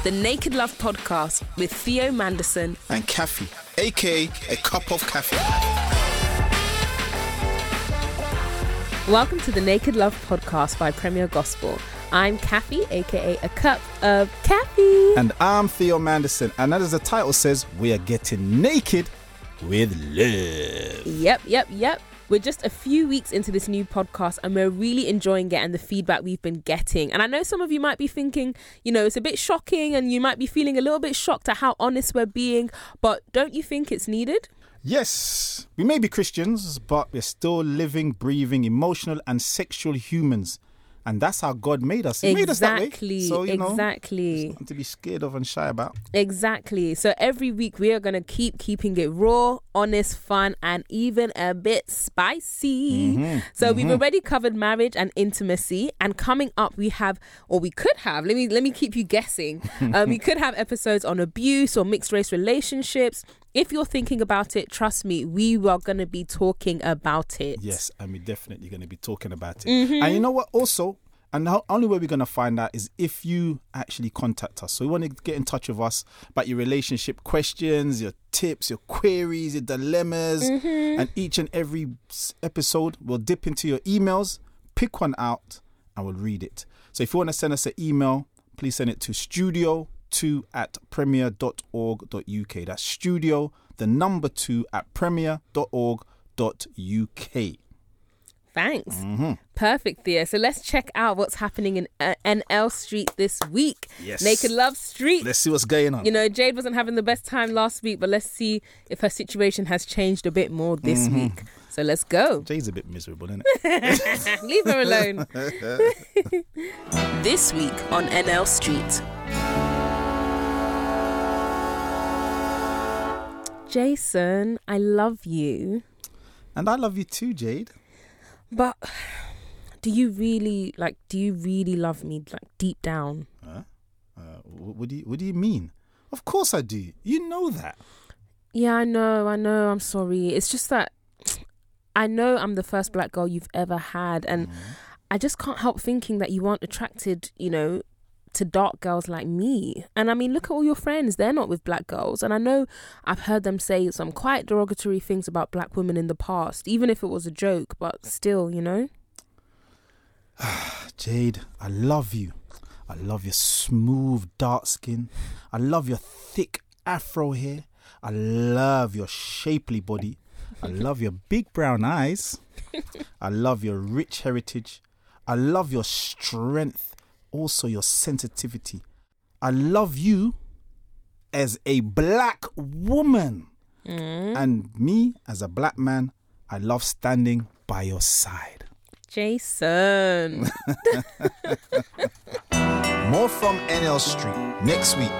The Naked Love Podcast with Theo Manderson and Kathy, aka A Cup of Kathy. Welcome to the Naked Love Podcast by Premier Gospel. I'm Kathy, aka A Cup of Kathy. And I'm Theo Manderson. And as the title says, we are getting naked with love. Yep. We're just a few weeks into this new podcast and we're really enjoying it and the feedback we've been getting. And I know some of you might be thinking, it's a bit shocking and you might be feeling a little bit shocked at how honest we're being. But don't you think it's needed? Yes, we may be Christians, but we're still living, breathing, emotional and sexual humans. And that's how God made us. He made us that way. So, exactly. It's nothing to be scared of and shy about. Exactly. So every week we are going to keeping it raw, honest, fun, and even a bit spicy. We've already covered marriage and intimacy. And coming up we could have, let me keep you guessing. We could have episodes on abuse or mixed race relationships. If you're thinking about it, trust me, we are going to be talking about it. Yes, and we're definitely going to be talking about it. And you know what? Also, and the only way we're going to find out is if you actually contact us. So we want to get in touch with us about your relationship questions, your tips, your queries, your dilemmas. And each and every episode, we'll dip into your emails, pick one out, and we'll read it. So if you want to send us an email, please send it to studio2@premier.org.uk. That's studio, the number 2@premier.org.uk. Thanks. Perfect, Thea. So let's check out what's happening in NL Street this week. Yes. Naked Love Street. Let's see what's going on. Jade wasn't having the best time last week, but let's see if her situation has changed a bit more this week. So let's go. Jade's a bit miserable, isn't it? Leave her alone. This week on NL Street. Jason, I love you. And I love you too, Jade. But do you really love me, like, deep down? What do you mean? Of course I do. You know that. Yeah, I know. I'm sorry. It's just that I know I'm the first black girl you've ever had, and I just can't help thinking that you aren't attracted, to dark girls like me. And I mean, look at all your friends. They're not with black girls. And I know I've heard them say some quite derogatory things about black women in the past, even if it was a joke, but still, Jade, I love you. I love your smooth dark skin. I love your thick afro hair. I love your shapely body. I love your big brown eyes. I love your rich heritage. I love your strength. Also your sensitivity. I love you as a black woman. And me as a black man, I love standing by your side. Jason. More from NL Street next week.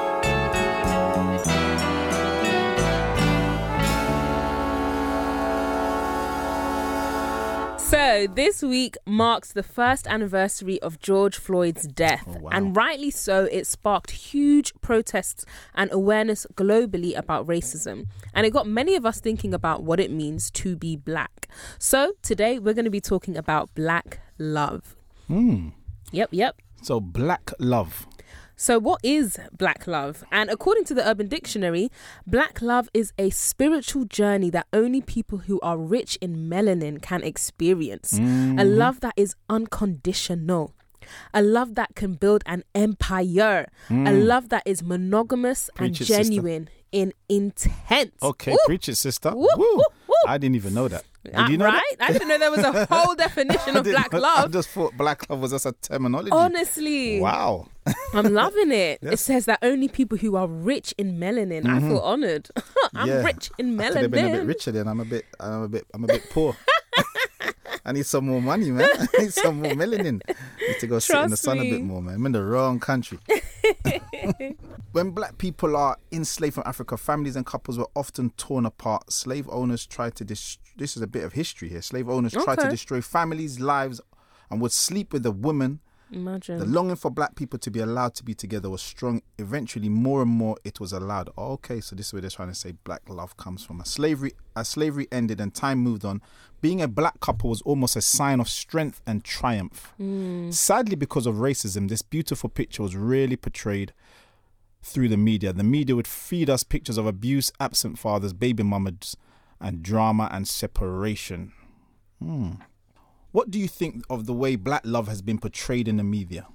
So this week marks the first anniversary of George Floyd's death. Oh, wow. And rightly so, it sparked huge protests and awareness globally about racism. And it got many of us thinking about what it means to be black. So today we're going to be talking about black love. Yep. So black love. So what is black love? And according to the Urban Dictionary, black love is a spiritual journey that only people who are rich in melanin can experience. A love that is unconditional. A love that can build an empire. A love that is monogamous and genuine in intent. Okay, Woo! preach it, sister. Woo, woo, woo. I didn't even know that. Did you know right? that? I didn't know there was a whole definition of black I love. just thought black love was just a terminology. Honestly. Wow. I'm loving it. Yes. It says that only people who are rich in melanin. I feel honoured. I'm rich in I could have been a bit melanin. richer then. I'm a bit poor. I need some more money, man. I need some more melanin. I need to go sit in the Trust sun me. a bit more, man. I'm in the wrong country. When black people are enslaved from Africa, families and couples were often torn apart. Slave owners tried to this is a bit of history here. Slave owners tried to destroy families' lives and would sleep with the women. Imagine. The longing for black people to be allowed to be together was strong. Eventually, more and more, it was allowed. Okay, so this is where they're trying to say black love comes from. As slavery ended and time moved on, being a black couple was almost a sign of strength and triumph. Sadly, because of racism, this beautiful picture was rarely portrayed through the media. The media would feed us pictures of abuse, absent fathers, baby mamas, and drama and separation. What do you think of the way black love has been portrayed in the media?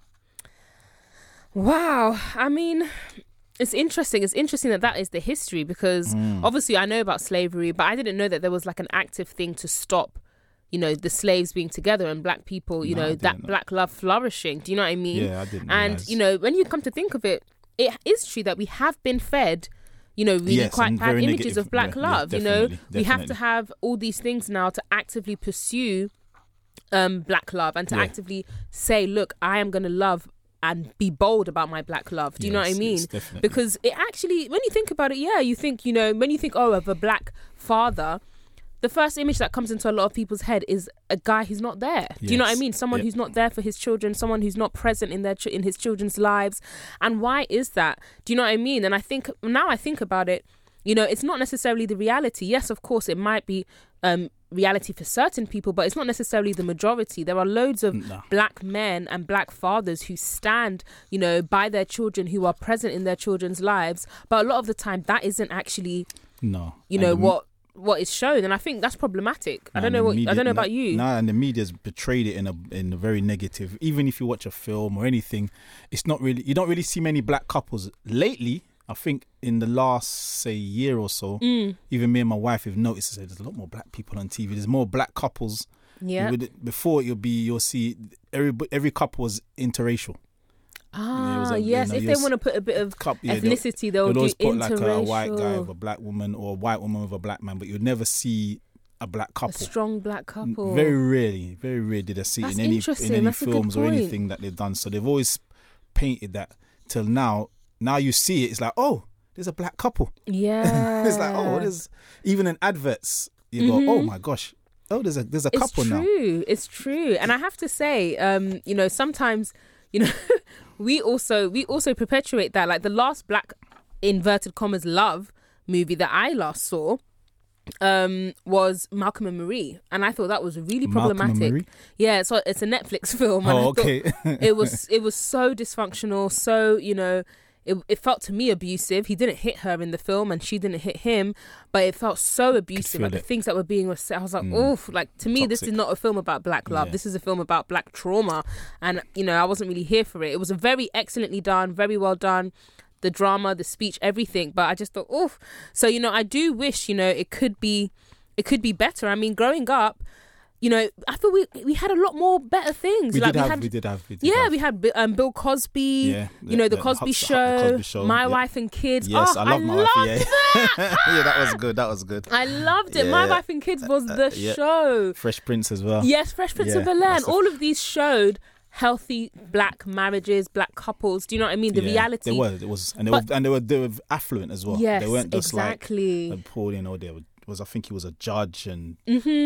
Wow. I mean, it's interesting. It's interesting that is the history, because obviously I know about slavery, but I didn't know that there was like an active thing to stop, you know, the slaves being together and black people, you know, that black love flourishing. Do you know what I mean? Yeah, I didn't. And, you know, when you come to think of it, it is true that we have been fed, you know, really quite bad images of black love. You know, we have to have all these things now to actively pursue black love and to actively say, look, I am going to love and be bold about my black love. Do you know what I mean? Because it actually, when you think about it, you think, you know, when you think, of a black father, the first image that comes into a lot of people's head is a guy who's not there. Do you know what I mean? Someone who's not there for his children, someone who's not present in his children's lives. And why is that? Do you know what I mean? And I think, now I think about it, you know, it's not necessarily the reality. Yes, of course, it might be reality for certain people, but it's not necessarily the majority. There are loads of black men and black fathers who stand, you know, by their children, who are present in their children's lives. But a lot of the time, that isn't actually, you know, what is shown, and I think that's problematic. I don't know about you. And the media's portrayed it in a very negative. Even if you watch a film or anything, it's not really, you don't really see many black couples lately. I think in the last, say, year or so, even me and my wife have noticed that there's a lot more black people on TV. There's more black couples. Yeah. Before you'll see every couple was interracial. Yes. If they want to put a bit of ethnicity, they'll do put interracial. like a white guy with a black woman or a white woman with a black man, but you'd never see a black couple. A strong black couple. Very rarely did I see it in any films or anything that they've done. So they've always painted that till now. Now you see it, it's like, oh, there's a black couple. Yeah. It's like, oh, there's even in adverts, you go, oh my gosh, oh, there's a couple now. It's true. And I have to say, you know, sometimes, you know, we also perpetuate that. Like the last black inverted commas love movie that I last saw was Malcolm and Marie, and I thought that was really problematic. Yeah, so it's a Netflix film. And okay. it was so dysfunctional. So, you know, it felt to me abusive. He didn't hit her in the film, and she didn't hit him, but it felt so abusive. Like the things that were being said, I was like, oof. Like to me, Toxic. This is not a film about black love. Yeah. This is a film about black trauma, and you know, I wasn't really here for it. It was a very excellently done, very well done. The drama, the speech, everything. But I just thought, oof. So, you know, I do wish, you know, it could be better. I mean, growing up, you know, I feel we had a lot more better things. We did have. We had Bill Cosby, you know, the Cosby Show, My Wife and Kids. Yes, I love My Wife. That. Yeah, that was good. I loved it. My Wife and Kids was the show. Fresh Prince as well. Yes, Fresh Prince of Bel-Air. All of these showed healthy black marriages, black couples. Do you know what I mean? The reality. They were affluent as well. Yes, they weren't just exactly. Like Paul, you know, I think he was a judge and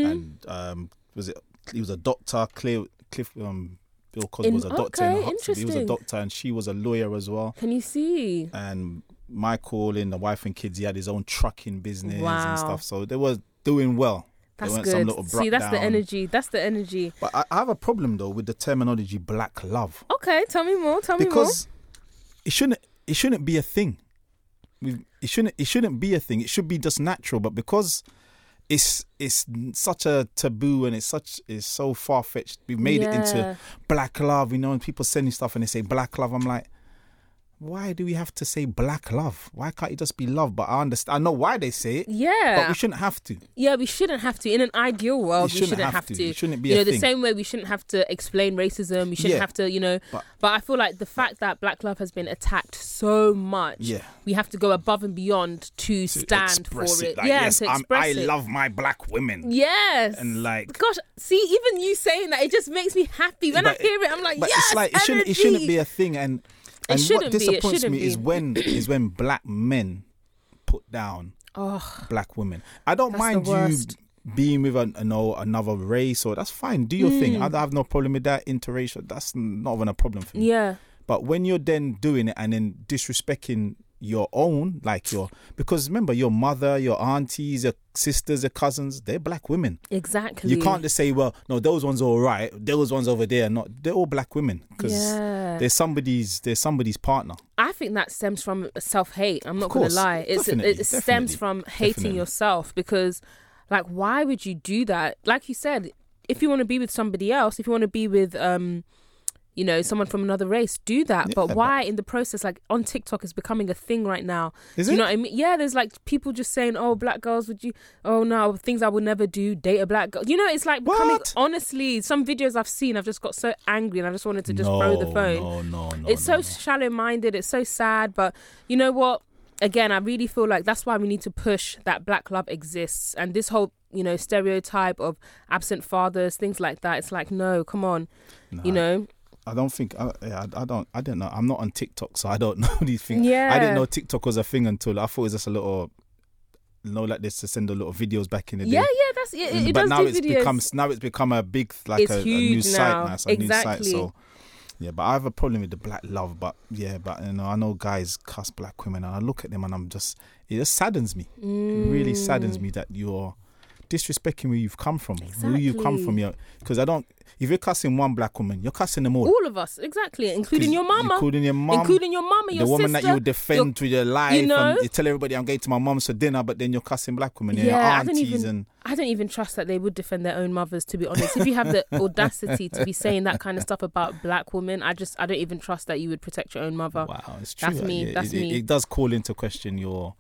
he was a doctor. Bill Cosby was a doctor in Huxley. He was a doctor and she was a lawyer as well. Can you see? And Michael, in The Wife and Kids, he had his own trucking business and stuff. So they were doing well. That's good. See, that's the energy. That's the energy. But I have a problem though with the terminology black love. Okay, tell me more. Because it shouldn't be a thing. It shouldn't be a thing. It should be just natural. But because it's such a taboo and it's so far fetched, we've made it into black love. You know, and people sending stuff and they say black love. I'm like, why do we have to say black love? Why can't it just be love? But I understand. I know why they say it. Yeah. But we shouldn't have to. Yeah, we shouldn't have to. In an ideal world, we shouldn't have to. It shouldn't be a thing. The same way we shouldn't have to explain racism. We shouldn't have to, you know. But I feel like the fact that black love has been attacked so much, we have to go above and beyond to stand for it. Like, yes, I love my black women. Yes. And like, gosh, see, even you saying that, it just makes me happy. When I hear it, I'm like, yes, it's like, it shouldn't be a thing. And what disappoints me is when black men put down black women. I don't mind you being with another race, or that's fine. Do your thing. I have no problem with that. Interracial, that's not even a problem for me. Yeah. But when you're then doing it and then disrespecting your own, like because remember, your mother, your aunties, your sisters, your cousins, they're black women. Exactly. You can't just say, well, no, those ones are all right, those ones over there, they're all black women, because there's somebody's partner. I think that stems from self-hate. I'm not going to lie. It stems from hating yourself, because, like, why would you do that? Like you said, if you want to be with somebody else, if you want to be with, you know, someone from another race, do that. Yeah, but why in the process, like on TikTok, is becoming a thing right now. Do you know what I mean? Yeah, there's like people just saying, oh, black girls, oh no, things I would never do, date a black girl. You know, it's like becoming, honestly, some videos I've seen, I've just got so angry and I just wanted to just throw the phone. No. It's so shallow-minded, it's so sad, but you know what? Again, I really feel like that's why we need to push that black love exists, and this whole, you know, stereotype of absent fathers, things like that. It's like, no, come on, you know. I don't think I don't know. I'm not on TikTok, so I don't know these things. Yeah. I didn't know TikTok was a thing until I thought it was just a little, like this, to send a little videos back in the day. Yeah, that's it. But does now do videos. it's become a big, like it's a huge new site now. It's a new site, so yeah. But I have a problem with the black love. But you know, I know guys cuss black women, and I look at them and it just saddens me. It really saddens me that you're disrespecting where you've come from, who you come from. Because if you're cussing one black woman, you're cussing them all of us, exactly, including your mama, your the woman sister, that you would defend with your life, you know? And you tell everybody I'm going to my mum's for dinner, but then you're cussing black women, your aunties. I don't even trust that they would defend their own mothers, to be honest. If you have the audacity to be saying that kind of stuff about black women, I don't even trust that you would protect your own mother. Wow, it's true. That's me. It does call into question your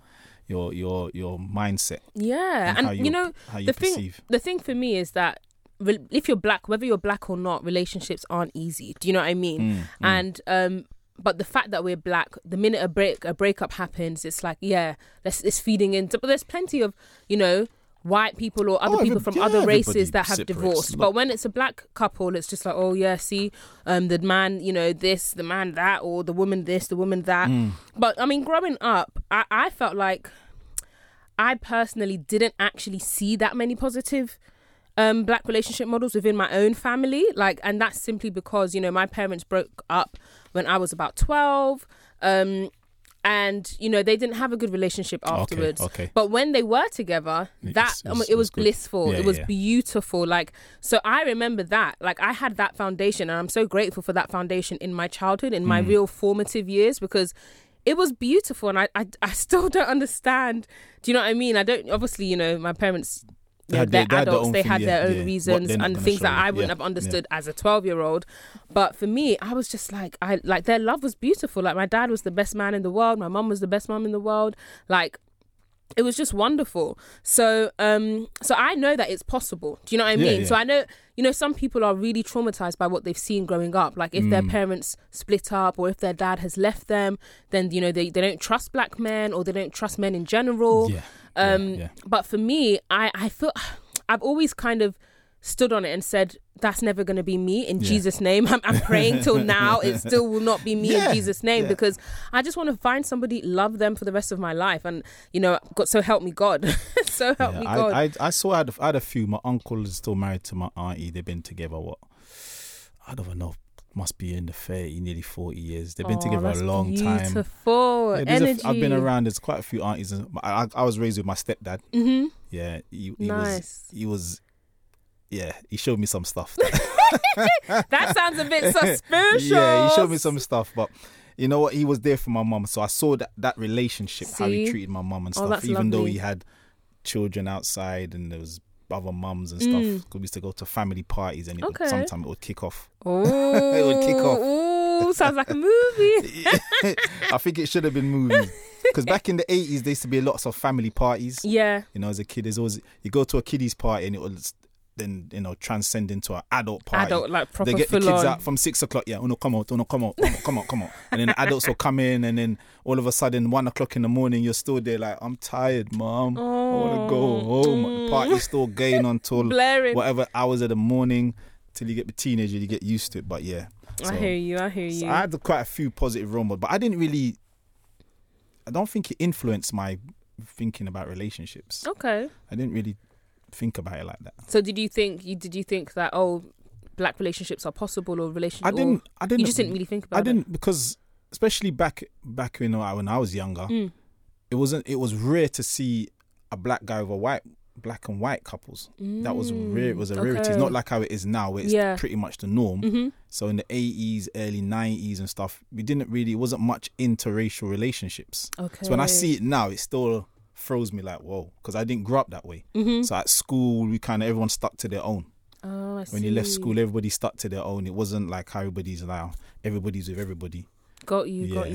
mindset. Yeah, and you know, the thing for me is that if you're black, whether you're black or not, relationships aren't easy. Do you know what I mean? And but the fact that we're black, the minute a breakup happens, it's like, it's feeding into. But there's plenty of, you know, white people or other people from other races that have divorced. But when it's a black couple, it's just like, oh yeah, see, the man, you know, this, the man that, or the woman this, the woman that. But I mean, growing up, I felt like I personally didn't actually see that many positive black relationship models within my own family. Like, and that's simply because, you know, my parents broke up when I was about 12. And, you know, they didn't have a good relationship afterwards. Okay. But when they were together, it was blissful. It was beautiful. Like, so I remember that. Like, I had that foundation, and I'm so grateful for that foundation in my childhood, in my real formative years, because it was beautiful. And I still don't understand. Do you know what I mean? I don't, obviously, you know, my parents, they're adults, they had their own reasons and things that I wouldn't have understood as a 12-year-old. But for me, I was just like, their love was beautiful. Like, my dad was the best man in the world. My mum was the best mum in the world. Like, it was just wonderful. So I know that it's possible. Do you know what I mean? So I know, you know, some people are really traumatized by what they've seen growing up. Like, if their parents split up, or if their dad has left them, then, you know, they don't trust black men, or they don't trust men in general. But for me, I feel I've always kind of stood on it and said, that's never going to be me in Jesus' name. I'm praying till now. It still will not be me in Jesus' name, because I just want to find somebody, love them for the rest of my life. And, you know, so help me God. So help me God. I saw I had a few. My uncle is still married to my auntie. They've been together, I don't know, must be in the 30, nearly 40 years. They've been together a long time. Beautiful energy. I've been around. There's quite a few aunties. I was raised with my stepdad. Yeah, he was. Yeah, he showed me some stuff. That sounds a bit suspicious. Yeah, he showed me some stuff, but you know what? He was there for my mum, so I saw that relationship, how he treated my mum and stuff. Even though he had children outside and there was other mums and stuff, because we used to go to family parties, and sometimes it would kick off. Oh, it would kick off. Oh, sounds like a movie. I think it should have been movies. Because back in the 80s, there used to be lots of family parties. Yeah. You know, as a kid, there's always, you go to a kiddies party and it was then, you know, transcend into an adult party. Adult, like proper They get the full kids on. out from 6 o'clock. Yeah, come out. And then the adults will come in, and then all of a sudden, 1 o'clock in the morning, you're still there like, I'm tired, Mom. I want to go home. The party's still going until blaring. Whatever hours of the morning, till you get the teenager, you get used to it. But yeah. I hear you. So I had quite a few positive role models, but I don't think it influenced my thinking about relationships. Okay. I didn't really think about it like that. So did you think that black relationships are possible, or relationships? I didn't. You just didn't really think about it. I didn't, because especially back when I was younger, it was rare to see a black guy with a black and white couples. That was rare. It was a rarity. It's not like how it is now, where it's pretty much the norm. So in the 80s, early 90s and stuff, it wasn't much interracial relationships. So when I see it now, it still throws me like, whoa, because I didn't grow up that way. So at school, everyone stuck to their own. Oh, I see. When you left school, everybody stuck to their own. It wasn't like how everybody's with everybody. Got you.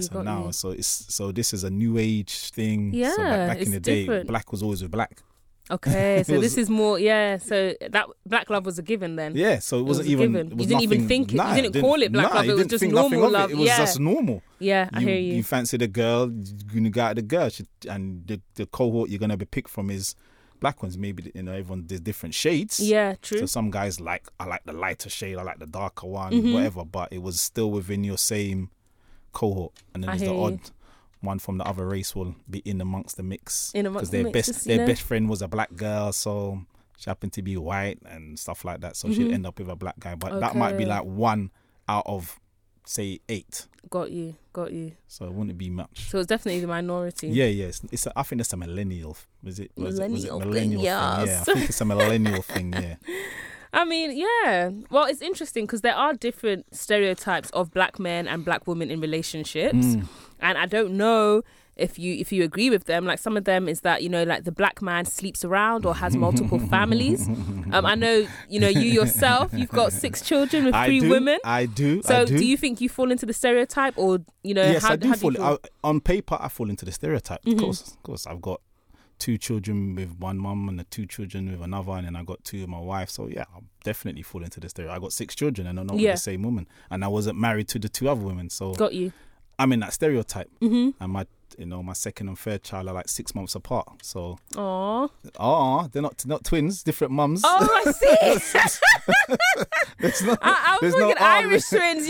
So this is a new age thing. Yeah, so back in the day, different. black was always with black. Okay, so this is more, so that black love was a given then. Yeah, so it wasn't even. Given. You didn't even think it. You didn't call it black love. It was just normal love. It was just normal. Yeah, I hear you. You fancied a girl, you're going to go out with the girl, and the cohort you're going to be picked from is black ones. Maybe, everyone, there's different shades. Yeah, true. So some guys I like the lighter shade, I like the darker one, whatever, but it was still within your same cohort. And then there's the odd one from the other race will be in amongst the mix, because their best friend was a black girl, so she happened to be white and stuff like that, so she'd end up with a black guy, but that might be like 1 out of say 8. Got you. So it wouldn't be much. So it's definitely the minority. Yeah. I think that's a millennial. Was it millennial thing? Yes. Yeah, I think it's a millennial thing. Yeah. I mean, yeah. Well, it's interesting because there are different stereotypes of black men and black women in relationships. And I don't know if you agree with them. Like, some of them is that, like the black man sleeps around or has multiple families. I know, you yourself, you've got 6 children with 3 women. I do. So do you think you fall into the stereotype, or, yes, I do how fall. On paper, I fall into the stereotype. Of course, I've got 2 children with one mum and 2 children with another, and then I got 2 with my wife. So yeah, I'll definitely fall into the stereotype. I got 6 children and I'm not with the same woman, and I wasn't married to the 2 other women. So got you. I'm in that stereotype. And my second and third child are like 6 months apart. So they're not twins, different mums. Oh, I see. I was thinking Irish twins,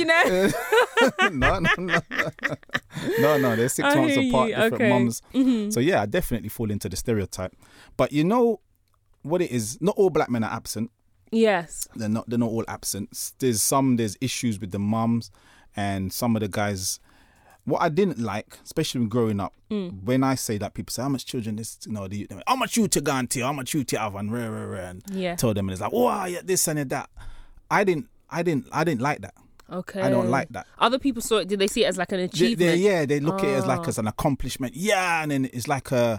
No, they're 6 months apart, different mums. So yeah, I definitely fall into the stereotype. But you know what it is? Not all black men are absent. Yes, they're not all absent. There's issues with the mums, and some of the guys. What I didn't like, especially when growing up, when I say that, people say, how much children this, how much you to go and how much you to have, and tell them, and it's like, oh, yeah, this and that. I didn't like that. Okay. I don't like that. Other people saw it. Did they see it as like an achievement? They look at it as an accomplishment. Yeah, and then it's like a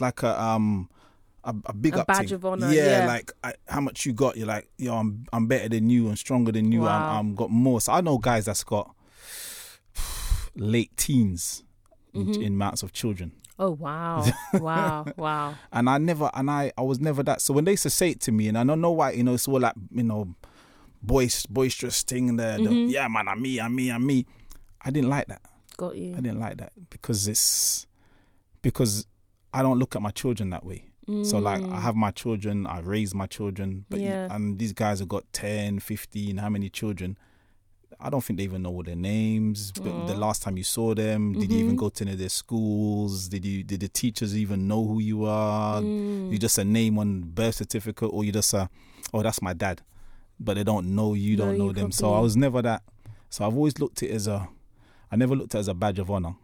big up badge thing. Of honor. Yeah, like how much you got. You're like, I'm better than you and stronger than you. Wow. I'm got more. So I know guys that's got late teens in amounts of children. Oh wow. Wow. And I was never that. So when they used to say it to me, and I don't know why, it's all like, boisterous thing there. Yeah, man, I'm me. I didn't like that. Got you. I didn't like that because I don't look at my children that way. So like, I have my children, I raise my children, but and these guys have got 10, 15, how many children? I don't think they even know all their names. But the last time you saw them, did you even go to any of their schools? Did the teachers even know who you are? You just a name on birth certificate, or you just that's my dad, but they don't know you, don't know them. So I was never that. So I've always looked at it I never looked at it as a badge of honor.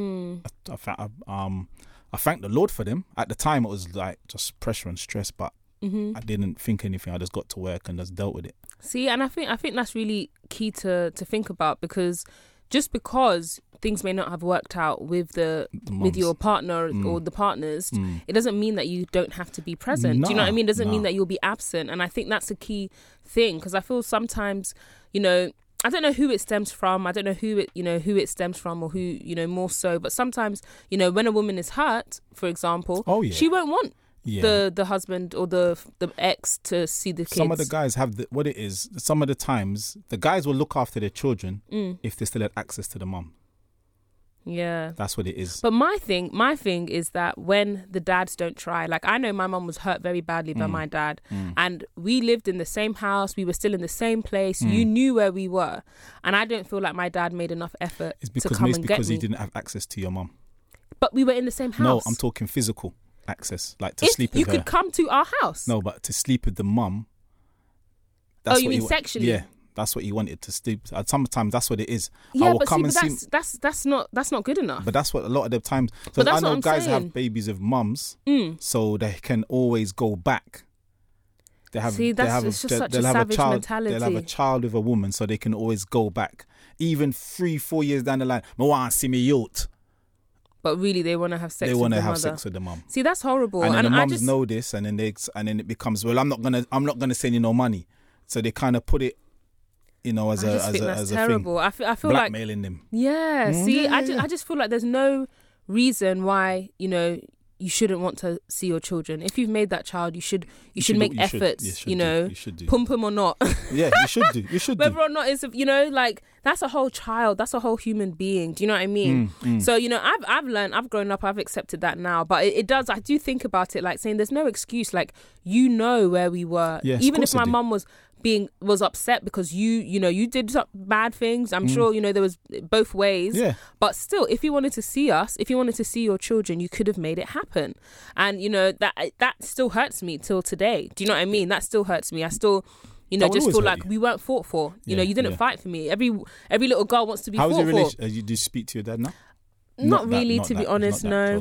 I thank the Lord for them. At the time, it was like just pressure and stress, but I didn't think anything. I just got to work and just dealt with it. See, and I think that's really key to think about, because just because things may not have worked out with with your partner or the partners, it doesn't mean that you don't have to be present. Do you know what I mean? It doesn't mean that you'll be absent. And I think that's a key thing, because I feel sometimes, I don't know who it stems from. I don't know who it stems from, or who, more so. But sometimes, when a woman is hurt, for example, she won't want the husband or the ex to see the kids. Some of the guys have what it is. Some of the times, the guys will look after their children if they still had access to the mum. Yeah, that's what it is. But my thing is that when the dads don't try, like, I know my mum was hurt very badly by my dad, and we lived in the same house, we were still in the same place, you knew where we were, and I don't feel like my dad made enough effort to come and get me. It's because he didn't have access to your mum. But we were in the same house. No, I'm talking physical access, like to sleep with her. You could come to our house. No, but to sleep with the mum. Oh, you mean sexually? Yeah. That's what he wanted to do. Sometimes that's what it is. Yeah, I will but come see, and that's not good enough. But that's what a lot of the times. So But that's I know what I'm guys saying. have babies with mums, so they can always go back. They have. See, it's just such a savage mentality. They'll have a child with a woman, so they can always go back. Even 3-4 years down the line, I want to see me youth. But really, they want to have sex. They want to have sex with the mum. See, that's horrible. And then the I mums know this, and then it becomes, well, I'm not gonna send you no money. So they kind of put it, as a terrible. thing. I feel blackmailing them. Yeah. See, I just feel like there's no reason why you shouldn't want to see your children. If you've made that child, you should make efforts. You should do. Pum or not. Yeah, you should do. You should. Whether or not it's like that's a whole child. That's a whole human being. Do you know what I mean? So I've learned. I've grown up. I've accepted that now. But it does. I do think about it like saying there's no excuse. Like where we were. Yes, even if my mum was upset because you did some bad things. I'm sure there was both ways. Yeah. But still, if you wanted to see us, if you wanted to see your children, you could have made it happen. And that still hurts me till today. Do you know what I mean? That still hurts me. I still just feel like we weren't fought for. You didn't fight for me. Every little girl wants to be fought for. How was your relationship? Do you speak to your dad now? Not really, to be honest. No.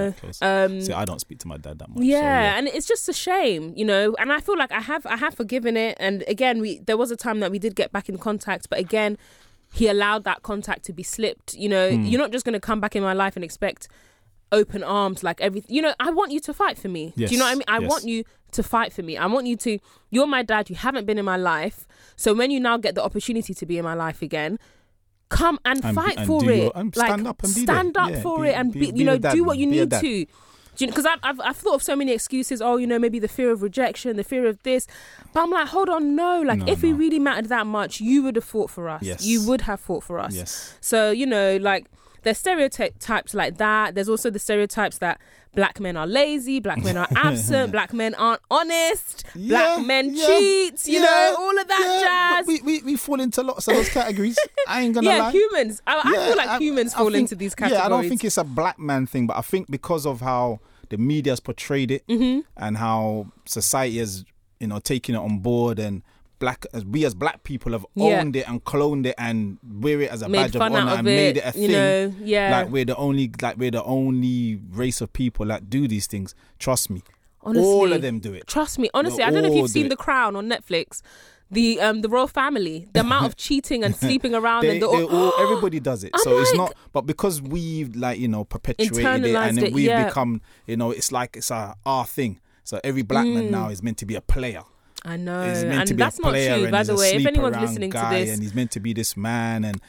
See, I don't speak to my dad that much. Yeah, and it's just a shame, And I feel like I have forgiven it. And again, there was a time that we did get back in contact, but again, he allowed that contact to be slipped. You're not just going to come back in my life and expect open arms like everything. I want you to fight for me. Yes. Do you know what I mean? I want you to fight for me. I want you to. You're my dad. You haven't been in my life, so when you now get the opportunity to be in my life again, come and fight for it. Stand up and be stand up for it and do what you need to. Because I've thought of so many excuses. Oh, maybe the fear of rejection, the fear of this. But I'm like, hold on, no. If we really mattered that much, you would have fought for us. Yes. You would have fought for us. Yes. So there's stereotypes like that. There's also the stereotypes that black men are lazy, black men are absent, black men aren't honest, black men cheat, all of that jazz. We fall into lots of those categories. I ain't gonna lie. Humans. I feel like humans fall into these categories. Yeah, I don't think it's a black man thing, but I think because of how the media's portrayed it and how society has, taken it on board, and we as black people have owned it and cloned it and wear it as a badge of honor and made it a thing. Like we're the only race of people that do these things. Trust me. Honestly, all of them do it. Trust me. Honestly, I don't know if you've seen The Crown on Netflix. The royal family, the amount of cheating and sleeping around, everybody does it. It's not, but because we've perpetuated it, and then we've become, it's our thing. So every black man now is meant to be a player. I know, and that's not true. By the way, if anyone's listening to this, and he's meant to be this man, and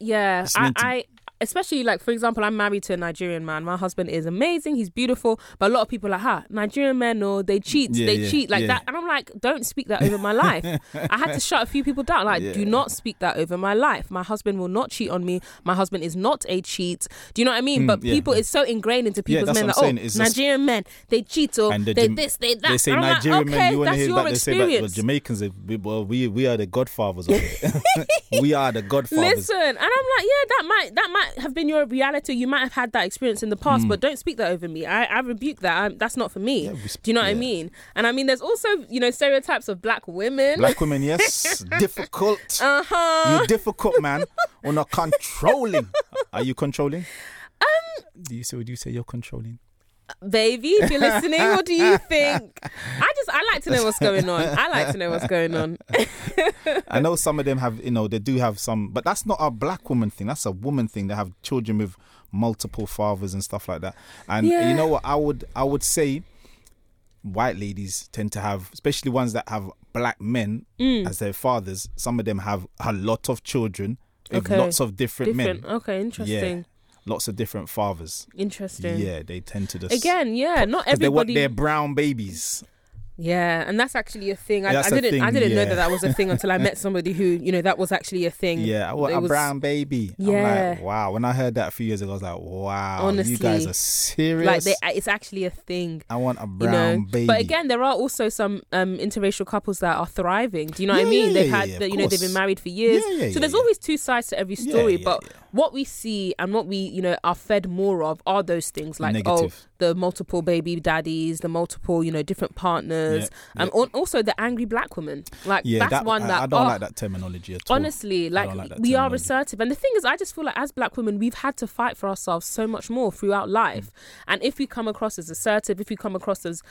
especially for example, I'm married to a Nigerian man. My husband is amazing. He's beautiful. But a lot of people are like, Nigerian men, they cheat. They cheat that. And I'm like, don't speak that over my life. I had to shut a few people down. Do not speak that over my life. My husband will not cheat on me. My husband is not a cheat. Do you know what I mean? But people, it's so ingrained into people's men that, Nigerian men, they cheat or they this, they that. They say and Nigerian men, you want to hear that? They say that Jamaicans, we are the godfathers of it. We are the godfathers. Listen, and I'm like, that might have been your reality. You might have had that experience in the past, but don't speak that over me. I rebuke that. That's not for me. Do you know what I mean? And I mean, there's also stereotypes of black women. Black women, yes, difficult. You're difficult, man. Or not controlling. Are you controlling? Would you say you're controlling? Baby, if you're listening, what do you think? I like to know what's going on. I know some of them have, they do have some, but that's not a black woman thing. That's a woman thing. They have children with multiple fathers and stuff like that. And you know what? I would say white ladies tend to have, especially ones that have black men as their fathers. Some of them have a lot of children with lots of different men. Okay, interesting. Yeah. Lots of different fathers. Interesting. Yeah, they tend to just... Again, not everybody... They want their brown babies. Yeah, and that's actually a thing. I didn't know that was a thing until I met somebody who, that was actually a thing. Yeah, I want a brown baby. Yeah. I'm like, wow. When I heard that a few years ago, I was like, wow, honestly, you guys are serious. It's actually a thing. I want a brown baby. But again, there are also some interracial couples that are thriving. Do you know what I mean? They've they've been married for years. So there's always two sides to every story. But what we see and what we, are fed more of are those things like, negative. The multiple baby daddies, the multiple, different partners. scammers, also the angry black woman. Like that's one that I don't like that terminology at all. Honestly, like we are assertive, and the thing is, I just feel like as black women, we've had to fight for ourselves so much more throughout life. And if we come across as assertive, if we come across as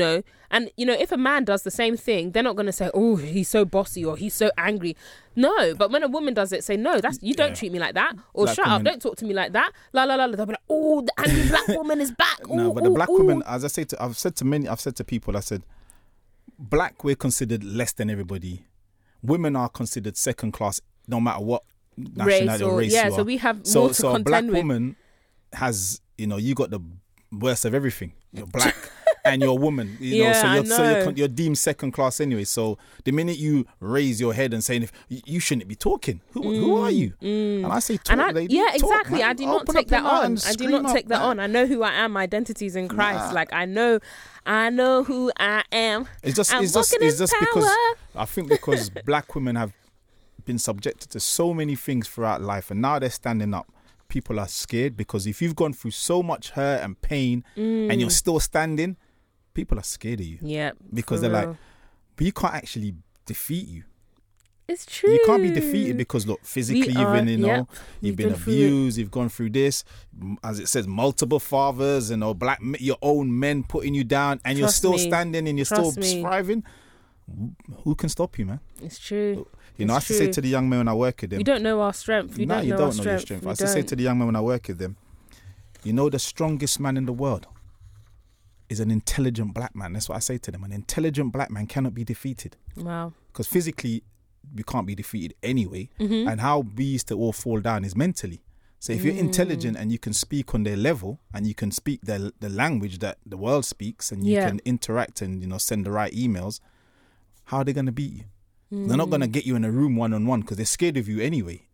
if a man does the same thing, they're not going to say, "Oh, he's so bossy" or "He's so angry." No, but when a woman does it, say, "No, you don't treat me like that," or black "Shut up, don't talk to me like that." La la la. They'll be like, "Oh, the angry black woman is back." The black woman, as I've said to people, I said, black, we're considered less than everybody. Women are considered second class, no matter what nationality or race you are. So we have more to contend a black with. woman has, you got the worst of everything. You're black. And you're a woman, so you're deemed second class anyway. So the minute you raise your head and saying, you shouldn't be talking, who are you? And I say, talk, lady. Yeah, talk, exactly. man. I do not take that on. I do not take that on. I know who I am. My identity is in Christ. Like I know who I am. It's just because I think because black women have been subjected to so many things throughout life, and now they're standing up. People are scared because if you've gone through so much hurt and pain and you're still standing, people are scared of you. Yeah. Because they're like, but you can't actually defeat you. It's true. You can't be defeated because, look, physically you've been abused, you've gone through this, as it says, multiple fathers and your own men putting you down, and you're still standing and you're still thriving. Who can stop you, man? It's true. I have to say to the young men when I work with them, we don't know our strength. You don't know your strength. I have to say to the young men when I work with them, the strongest man in the world is an intelligent black man. That's what I say to them. An intelligent black man cannot be defeated. Wow. Because physically, you can't be defeated anyway. Mm-hmm. And how we used to all fall down is mentally. So if you're intelligent and you can speak on their level and you can speak the language that the world speaks and you can interact and, send the right emails, how are they going to beat you? They're not going to get you in a room one-on-one because they're scared of you anyway.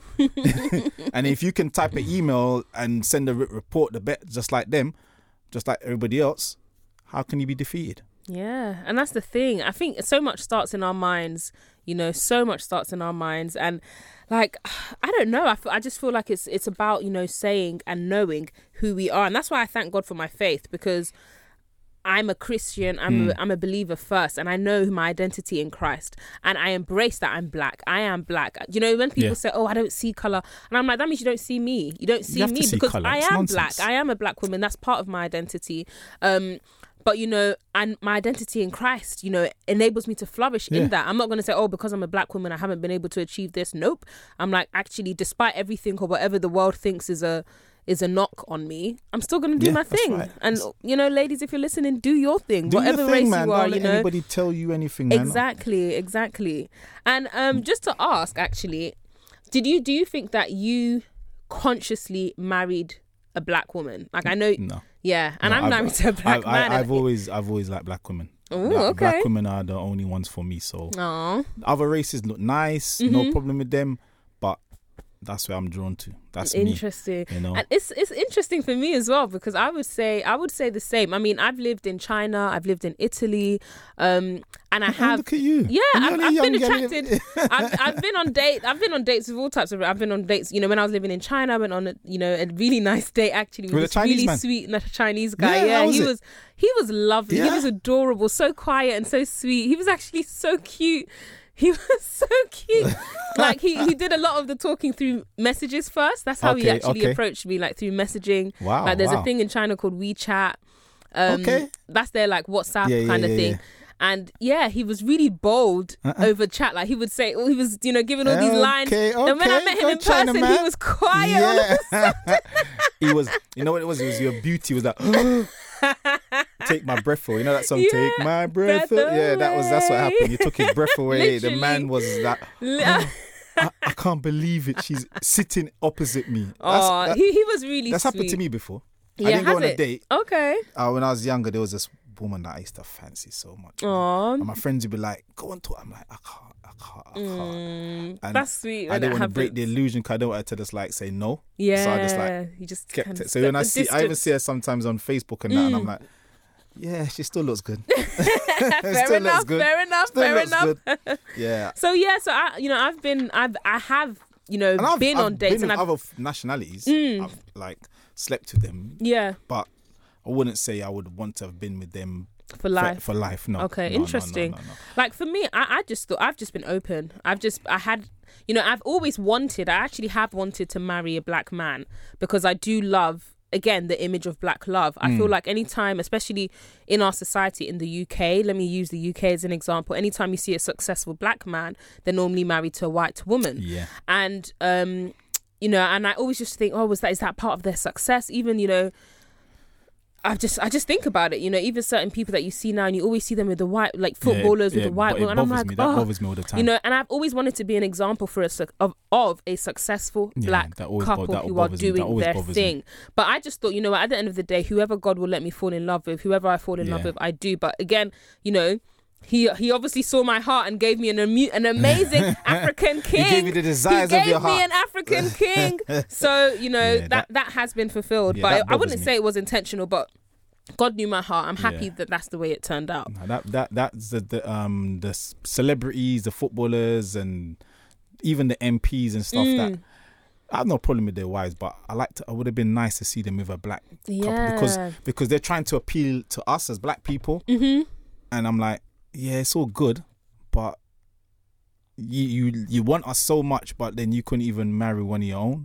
And if you can type an email and send a report just like them, just like everybody else, how can you be defeated? Yeah, and that's the thing. I think so much starts in our minds, and like, I don't know. I just feel like it's about, saying and knowing who we are. And that's why I thank God for my faith, because I'm a Christian. I'm a believer first, and I know my identity in Christ, and I embrace that I'm black. I am black. When people say, "Oh, I don't see color," and I'm like, that means you don't see me. You don't see me because I am black. I am a black woman. That's part of my identity. But and my identity in Christ, enables me to flourish in that. I'm not going to say, "Oh, because I'm a black woman, I haven't been able to achieve this." Nope. I'm like, actually, despite everything or whatever the world thinks is a knock on me, I'm still going to do my thing. Right. And, ladies, if you're listening, do your thing. Whatever race man. you are, Don't let anybody tell you anything, man. Exactly. And just to ask, actually, do you think that you consciously married a black woman? Like, I know... No. Yeah, and I'm married to a black man. I've always liked black women. Ooh, okay. Black women are the only ones for me, so... Aww. Other races look nice, no problem with them, but... That's where I'm drawn to. That's interesting. Me, And it's interesting for me as well, because I would say the same. I mean, I've lived in China, I've lived in Italy, and I have. Look at you. Yeah, I've been attracted. I've been on dates. I've been on dates with all types of. I've been on dates. When I was living in China, I went on a really nice date actually with this really sweet Chinese guy. Yeah, he was lovely. Yeah. He was adorable, so quiet and so sweet. He was actually so cute. He was so cute. Like he did a lot of the talking through messages first. That's how he actually approached me, like through messaging. Wow. Like there's a thing in China called WeChat. That's their like WhatsApp kind of thing. Yeah. And he was really bold over chat. Like he would say, he was, giving all these lines. And when I met him in person, he was quiet all of a sudden. He was, what it was? It was your beauty. It was like, take my breath away. That song, take my breath away. Yeah, that's what happened. You took his breath away. Literally. The man was like, I can't believe it. She's sitting opposite me. He was really That's sweet. Happened to me before. I didn't go on a date. Okay. When I was younger, there was this woman that I used to fancy so much. And my friends would be like, go on to it. I'm like, I can't. And that's sweet. I didn't want to break the illusion because I don't want to just like say no. Yeah. So I just like you just kept it. So when I even see her sometimes on Facebook and that, and I'm like, yeah, she still looks good. Fair enough. Yeah. So I've been on dates and other nationalities. I've like slept with them. Yeah. But I wouldn't say I would want to have been with them For life. For life, no. Okay, No, interesting. No. Like for me, I just thought I've just been open. I've always wanted. I actually have wanted to marry a black man because I do love, again, the image of black love. I feel like anytime, especially in our society in the UK, let me use the UK as an example. Anytime you see a successful black man, they're normally married to a white woman. Yeah. And and I always just think, is that part of their success? Even I just think about it, even certain people that you see now, and you always see them with the white, like footballers with the white woman, and I'm like, that bothers me all the time. and I've always wanted to be an example for of a successful black couple who are doing their thing. But I just thought, at the end of the day, whoever God will let me fall in love with, whoever I fall in love with, I do. But again, He obviously saw my heart and gave me an amazing African king. He gave you the desires of your heart. He gave me an African king. So, that has been fulfilled. Yeah, but I wouldn't say it was intentional, but God knew my heart. I'm happy that that's the way it turned out. No, that's the celebrities, the footballers, and even the MPs and stuff that I have no problem with their wives, but I would have been nice to see them with a black couple because they're trying to appeal to us as black people. Mm-hmm. And I'm like, yeah, it's all good, but you want us so much, but then you couldn't even marry one of your own.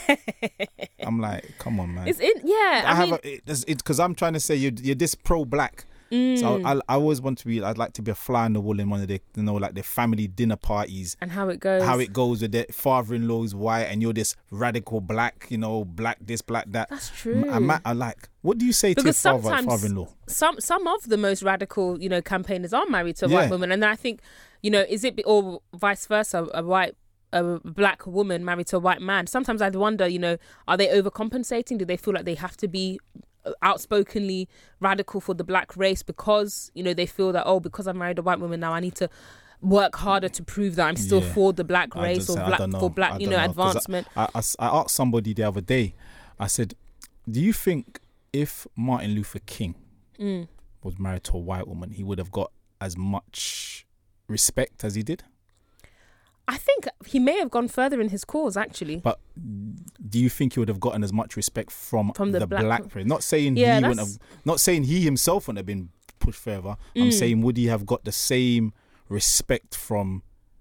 I'm like, come on, man. It's because I'm trying to say you're this pro-black. So I always want to be. I'd like to be a fly on the wall in one of the, like their family dinner parties and how it goes with their father-in-law's white, and you're this radical black, black this, black that. That's true. I like. What do you say to your father-in-law? Some of the most radical, campaigners are married to a white woman, and then I think, is it or vice versa, a black woman married to a white man? Sometimes I wonder, are they overcompensating? Do they feel like they have to be outspokenly radical for the black race because they feel that because I married a white woman now I need to work harder to prove that I'm still for the black race for black advancement. I asked somebody the other day, I said, do you think if Martin Luther King was married to a white woman, he would have got as much respect as he did? I think he may have gone further in his cause, actually. But do you think he would have gotten as much respect from the black race? Not saying not saying he himself wouldn't have been pushed further. I'm saying, would he have got the same respect from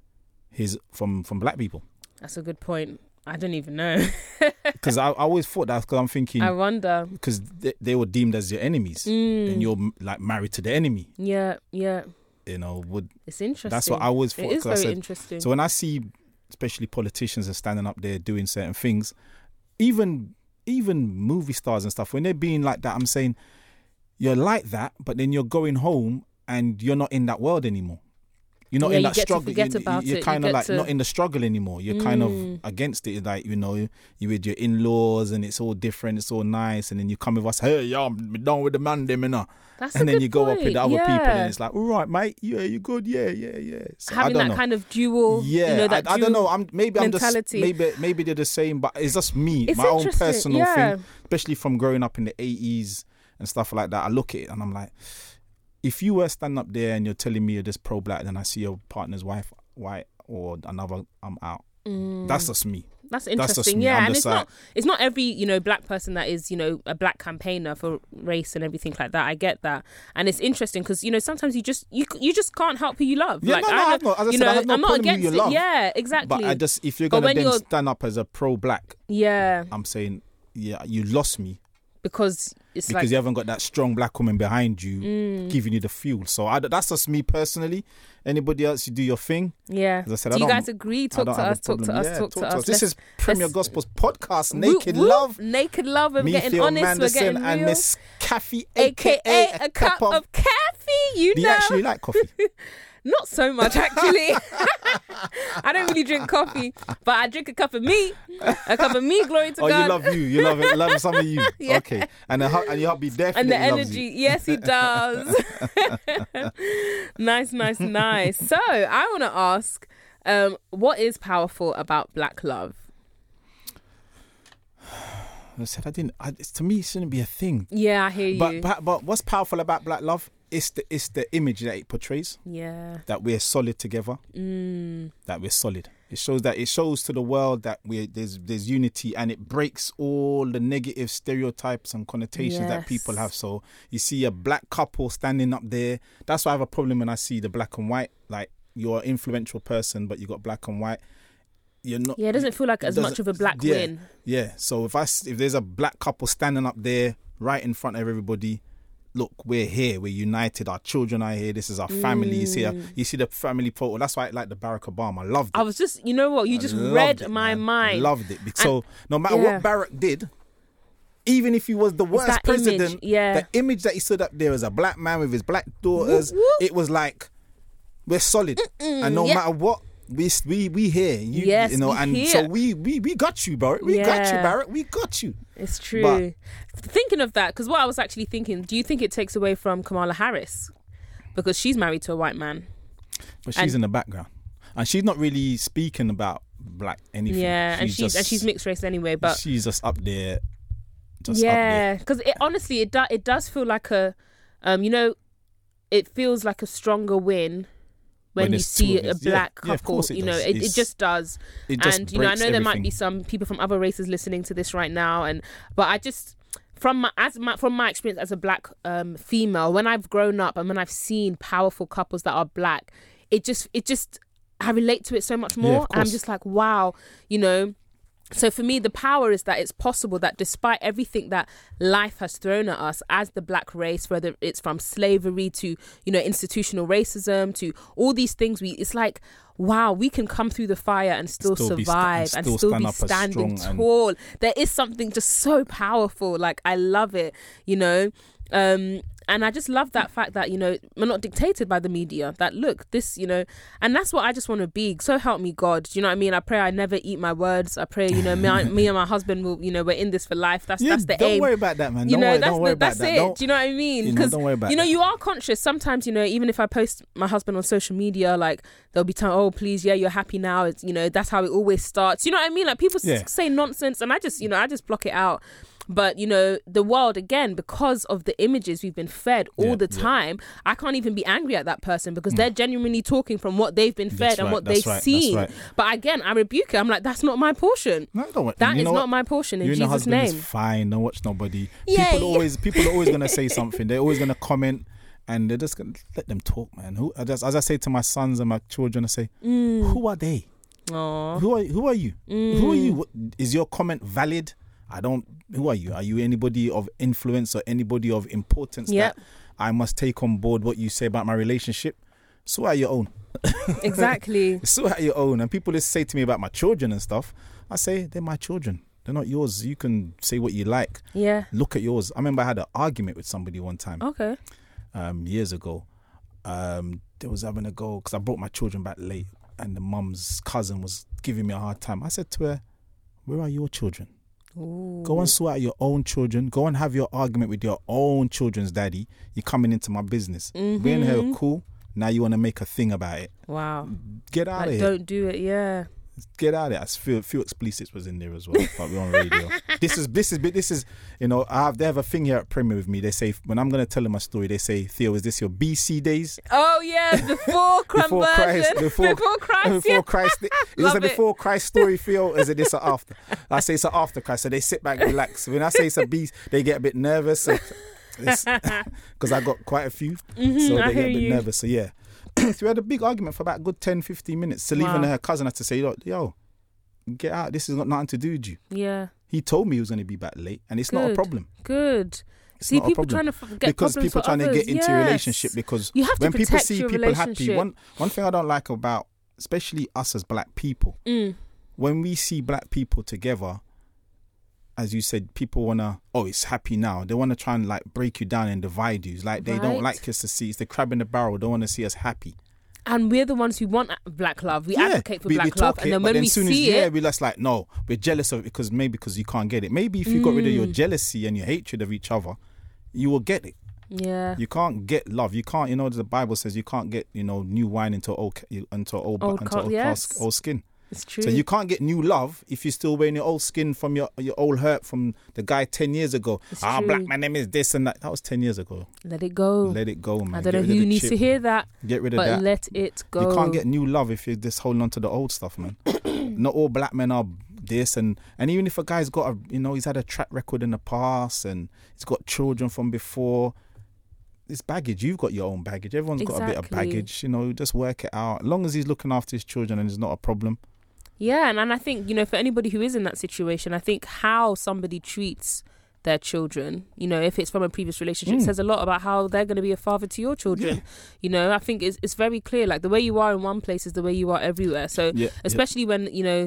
black people? That's a good point. I don't even know. Because I always thought that, because I'm thinking, I wonder, because they were deemed as your enemies, and you're like married to the enemy. Yeah. It's interesting. That's what I always thought. It is very interesting. So when I see, especially politicians are standing up there doing certain things, even movie stars and stuff, when they're being like that, I'm saying, you're like that, but then you're going home and you're not in that world anymore. You're not in that struggle. You're kind of like not in the struggle anymore. You're kind of against it. Like, you with your in-laws and it's all different. It's all nice. And then you come with us, hey, yeah, I'm done with the man, them, and then you go up with the other people and it's like, all right, mate, yeah, you good, yeah. So having that kind of dual, I don't know. Maybe mentality. I'm just maybe they're the same, but it's just me, my own personal thing. Especially from growing up in the 80s and stuff like that. I look at it and I'm like, if you were standing up there and you're telling me you're just pro-black, then I see your partner's wife white or another, I'm out. That's just me. That's interesting. Yeah, and it's not every black person that is a black campaigner for race and everything like that. I get that, and it's interesting because sometimes you just can't help who you love. Yeah, I have no I'm not against who you love. Yeah, exactly. But if you're gonna stand up as a pro-black, I'm saying, you lost me. Because you haven't got that strong black woman behind you giving you the fuel. So that's just me personally. Anybody else, you do your thing. Yeah. As I said, do you guys agree? Talk to us. Talk to us. This is Premier Gospel's podcast, Naked Love. Naked Love. We're getting Theo honest. Manderson, we're getting real. And Miss Kathy, aka a cup of coffee. Do you actually like coffee? Not so much, actually. I don't really drink coffee, but I drink a cup of me. A cup of me, glory to God. You love you. You love it. Love some of you. Yeah. Okay. And your hubby definitely and the loves energy. you. Yes, he does. Nice. So I want to ask, what is powerful about black love? I said to me, it shouldn't be a thing. Yeah, I hear you. But what's powerful about black love? It's the image that it portrays. Yeah. That we're solid together. That we're solid. It shows to the world that there's unity, and it breaks all the negative stereotypes and connotations that people have. So you see a black couple standing up there. That's why I have a problem when I see the black and white. Like, you're an influential person, but you got black and white. You're not. Yeah, it doesn't feel like as much of a black win. Yeah. So if there's a black couple standing up there right in front of everybody, look, we're here. We're united. Our children are here. This is our family. You see the family photo. That's why I like the Barack Obama. I loved it. I was just, you know what? You just read my mind. I loved it. So no matter what Barack did, even if he was the worst president, the image that he stood up there as a black man with his black daughters, it was like, we're solid. And no matter what, we here. So we got you, Barack. We got you, Barack. We got you. It's true. Thinking of that, because what I was actually thinking, do you think it takes away from Kamala Harris? Because she's married to a white man. But she's in the background. And she's not really speaking about black anything. Yeah, she's mixed race anyway. But she's just up there. Because honestly, it does feel like it feels like a stronger win when you see a black couple. It just does. And I know there might be some people from other races listening to this right now, but I just from my experience as a black female, when I've grown up and when I've seen powerful couples that are black, it just I relate to it so much more. And I'm just like, wow, So for me, the power is that it's possible that despite everything that life has thrown at us as the black race, whether it's from slavery to, institutional racism to all these things, it's like, wow, we can come through the fire and still survive and still be standing tall. There is something just so powerful. Like, I love it, And I just love that fact that, we're not dictated by the media. That, look, this, and that's what I just want to be. So help me God. Do you know what I mean? I pray I never eat my words. I pray, me and my husband will, we're in this for life. That's the aim. Don't worry about that, man. Don't worry about that. That's it. Do you know what I mean? Because, don't worry about that. You are conscious. Sometimes, even if I post my husband on social media, like, they'll be telling, oh, please, you're happy now. It's, that's how it always starts. You know what I mean? Like, people say nonsense and I just block it out. But, the world, again, because of the images we've been fed all the time, I can't even be angry at that person because they're genuinely talking from what they've been fed and what they've seen. Right. But again, I rebuke it. I'm like, that's not my portion. No, don't. That is not my portion in Jesus' name. Is fine. Don't watch nobody. People are always going to say something. They're always going to comment. And they're just going to let them talk, man. As I say to my sons and my children, I say, who are they? Aww. Who are you? Who are you? Is your comment valid? Who are you? Are you anybody of influence or anybody of importance that I must take on board what you say about my relationship? So at your own. Exactly. So at your own. And people just say to me about my children and stuff. I say, they're my children. They're not yours. You can say what you like. Yeah. Look at yours. I remember I had an argument with somebody one time. Okay. Years ago. They was having a go because I brought my children back late and the mum's cousin was giving me a hard time. I said to her, where are your children? Ooh. Go and sort out your own children. Go and have your argument with your own children's daddy. You're coming into my business. Mm-hmm. We and her cool. Now you want to make a thing about it. Wow. Get out of here. Don't do it, yeah. Get out of it. A few explicits was in there as well, but we're on radio. This is they have a thing here at Premier with me. They say, when I'm going to tell them a story, they say, Theo, is this your BC days? Oh yeah, before conversion. Before Christ. Is it a before Christ story, Theo? Or is it this or after? I say it's after Christ, so they sit back and relax. When I say it's a B, they get a bit nervous. Because I got quite a few, so they get a bit nervous. So yeah. So we had a big argument for about a good 10-15 minutes. So even her cousin had to say, yo, get out. This has got nothing to do with you. Yeah. He told me he was going to be back late, and it's not a problem. Good. It's see, not people a problem. trying to get because people trying to get into a relationship because you have to when people protect see your people happy, relationship. one thing I don't like about, especially us as black people, when we see black people together, as you said, people want to, it's happy now. They want to try and like break you down and divide you. It's like they don't like us to see. It's the crab in the barrel. They don't want to see us happy. And we're the ones who want black love. We advocate for black love. And then when we see it... we're just like, no, we're jealous of it because you can't get it. Maybe if you got rid of your jealousy and your hatred of each other, you will get it. Yeah. You can't get love. You can't, the Bible says you can't get, new wine into old skin. It's true. So you can't get new love if you're still wearing your old skin from your old hurt from the guy 10 years ago. Black man name is this and that. That was 10 years ago. Let it go. Let it go, man. I don't know who needs to hear that. Get rid of that. But let it go. You can't get new love if you're just holding on to the old stuff, man. not all black men are this, and even if a guy's got he's had a track record in the past and he's got children from before, it's baggage. You've got your own baggage. Everyone's got a bit of baggage. Just work it out. As long as he's looking after his children and it's not a problem. Yeah, and I think, for anybody who is in that situation, I think how somebody treats their children, if it's from a previous relationship, says a lot about how they're going to be a father to your children. I think it's very clear, like the way you are in one place is the way you are everywhere. So especially when,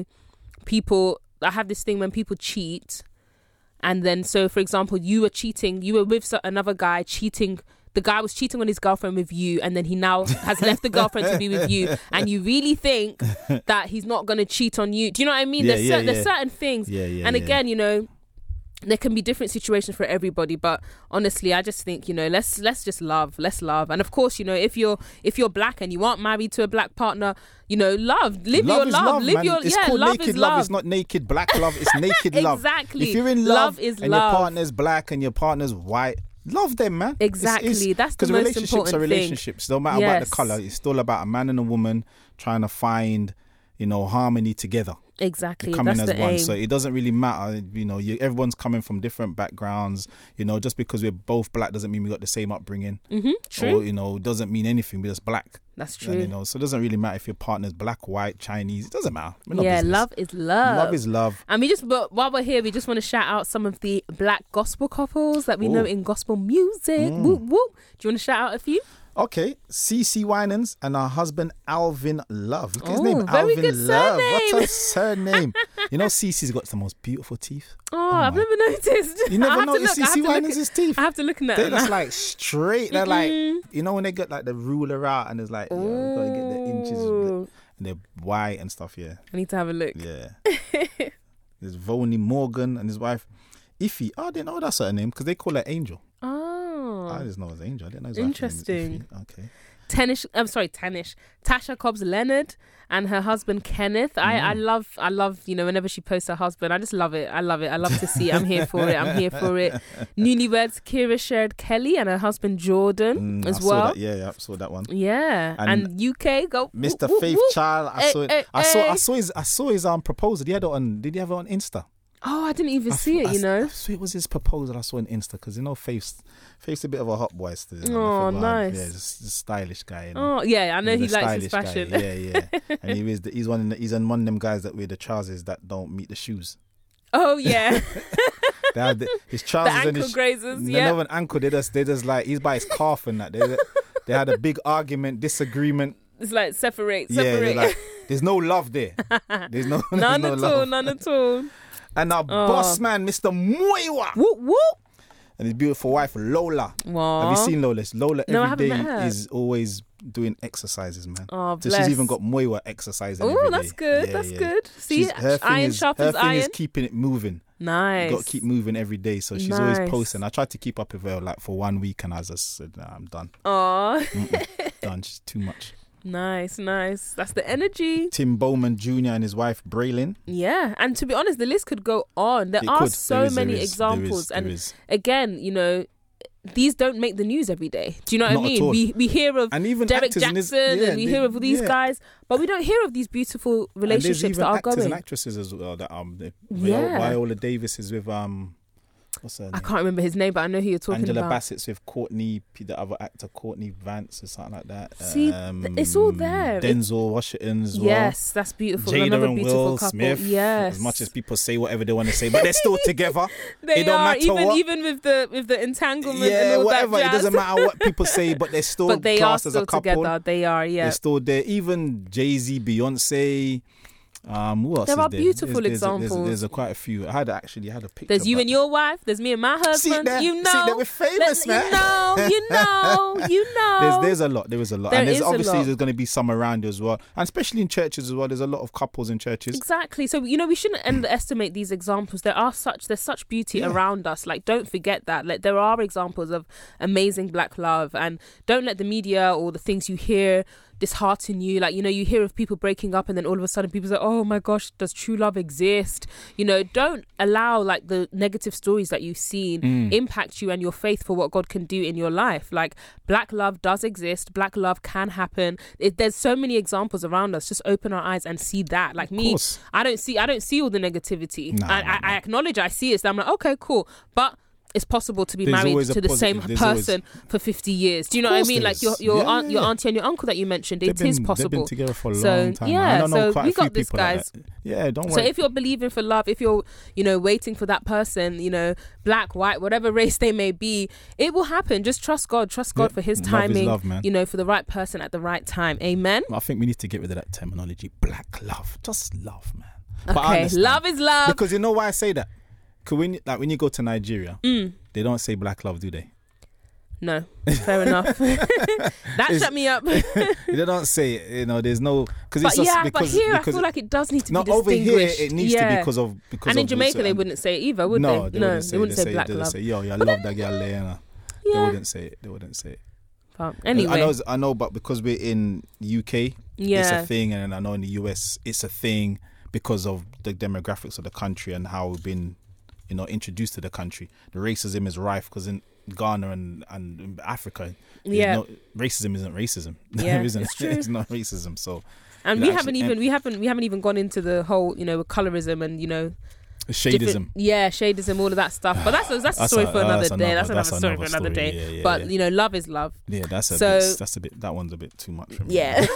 people, I have this thing when people cheat, and then, so for example, you were with another guy cheating. The guy was cheating on his girlfriend with you, and then he now has left the girlfriend to be with you, and you really think that he's not going to cheat on you. Do you know what I mean? There's certain things. And again, there can be different situations for everybody, but honestly, I just think, let's just love. Let's love. And of course, if you're black and you aren't married to a black partner, live your love. Live your it's called love naked is love. love. It's not naked black love. It's naked love. Exactly. If you're in love is and love. your partner's black and your partner's white, love them, man. Exactly. That's the most important thing. Because relationships are relationships. No matter about the colour, it's still about a man and a woman trying to find, harmony together. Exactly. Coming That's as the one. aim. So it doesn't really matter. Everyone's coming from different backgrounds. Just because we're both black doesn't mean we got the same upbringing. True. Or, doesn't mean anything. We're just black. That's true. And, so it doesn't really matter if your partner's black, white, Chinese. It doesn't matter. Love is love. Love is love. And but while we're here, we just want to shout out some of the black gospel couples that we know in gospel music. Whoop, whoop. Do you want to shout out a few? Okay, CeCe Winans and her husband Alvin Love. Look at his name, very Alvin good Love. surname. What a surname! CeCe's got the most beautiful teeth. I've never noticed. You never noticed CeCe Winans' teeth? I have to look at They're that. just like straight. They're like, when they get like the ruler out and it's like, we gotta get the inches and they're white and stuff. Yeah, I need to have a look. Yeah. There's Vonnie Morgan and his wife Iffy. I didn't know that's her name because they call her Angel. I just know it's Angel. I didn't know his Interesting. Wife name is Okay. Tasha Cobbs Leonard and her husband Kenneth. I love, whenever she posts her husband, I just love it. I love to see it. I'm here for it. Newlyweds Kira Shared Kelly and her husband Jordan as well. I saw that one. Yeah. And UK go Mr. Faith Child. I saw his proposal. Did he have it on Insta? Oh, I didn't even see it, I swear it was his proposal I saw on Insta because, Faith's a bit of a hot boy still. Oh, nice. Yeah, he's a stylish guy. Oh, yeah, I know he likes his fashion. Yeah. And he's one of them guys that wear the trousers that don't meet the shoes. Oh, yeah. His trousers the ankle and his grazers, yeah. Not an ankle, they just like, he's by his calf and that. They had a big argument, disagreement. It's like separate. Yeah, like, there's no love there. There's no none love. None at all. And our boss man, Mr. Moiwa. Whoop, whoop. And his beautiful wife, Lola. Aww. Have you seen Lola? Lola every day met her. is always doing exercises, man. Oh, so bless. she's even got Moiwa exercising every Oh, day. that's good. That's good. See, her iron sharpens iron. Her thing iron. is keeping it moving. Nice. You got to keep moving every day. So she's always posting. I tried to keep up with her like for 1 week and I just said, nah, I'm done. Aww. Done. She's too much. Nice. That's the energy. Tim Bowman Jr. and his wife Braylon. Yeah, and to be honest, the list could go on. There are so many examples, and again, these don't make the news every day. Do you know what I mean? We hear of Derek Jackson and we hear of these guys, but we don't hear of these beautiful relationships that are going. There's even actors and actresses as well that Viola Davis is with what's her name? I can't remember his name, but I know who you're talking Angela about. Bassett's with Courtney, the other actor, Courtney Vance or something like that. See, it's all there. Denzel Washington as well. Yes, that's beautiful. Jada Another and beautiful Will couple. Smith. Yes. As much as people say whatever they want to say, but they're still together. They don't are, matter what. even with the entanglement and all whatever. that jazz. It doesn't matter what people say, but they're still but they are classed still as a couple. together. They are, yeah. They're still there. Even Jay-Z, Beyonce. Who else there is are there? Beautiful examples. There's quite a few. I had a picture. There's you and your wife. There's me and my husband. See there, we're famous, man. You know. There's a lot. There is a lot. And there's going to be some around as well. And especially in churches as well. There's a lot of couples in churches. Exactly. So, we shouldn't underestimate these examples. There's such beauty around us. Like, don't forget that. Like, there are examples of amazing black love, and don't let the media or the things you hear dishearten you. Like, you know, you hear of people breaking up and then all of a sudden people say, oh my gosh, does true love exist? You know, don't allow like the negative stories that you've seen impact you and your faith for what God can do in your life. Like, black love does exist. Black love can happen. There's so many examples around us. Just open our eyes and see that. Like me, I don't see all the negativity. I acknowledge I see it. So I'm like, okay, cool. But it's possible to be married to the same person for 50 years. Do you know what I mean? Like your auntie and your uncle that you mentioned, it is possible. They've been together for a long time. Yeah, I don't know so we got this, guys. Yeah, don't worry. So if you're believing for love, if you're, you know, waiting for that person, you know, black, white, whatever race they may be, it will happen. Just trust God. Trust God for his timing, love, man. you know, for the right person at the right time. Amen? I think we need to get rid of that terminology, black love. Just love, man. Okay, love is love. Because you know why I say that? Because when you go to Nigeria, they don't say black love, do they? No, fair enough. That shut me up. They don't say it, you know. There's no but here I feel like it does need to be distinguished. Over here it needs to be because and in Jamaica they wouldn't say it either, would they? No, they wouldn't say black love. Say, yo, I love that girl, Leona. They wouldn't say it. But anyway, I know, but because we're in UK, it's a thing, and I know in the US it's a thing because of the demographics of the country and how we've been, you know, introduced to the country. The racism is rife because in Ghana and Africa, racism isn't racism. Yeah, it's not racism. So, and we haven't even gone into the whole, you know, colorism and, you know, shadism. Shadism, all of that stuff. But that's a story for another day. That's another story for another day. But you know, love is love. Yeah, that's a bit. That one's a bit too much for me. Yeah.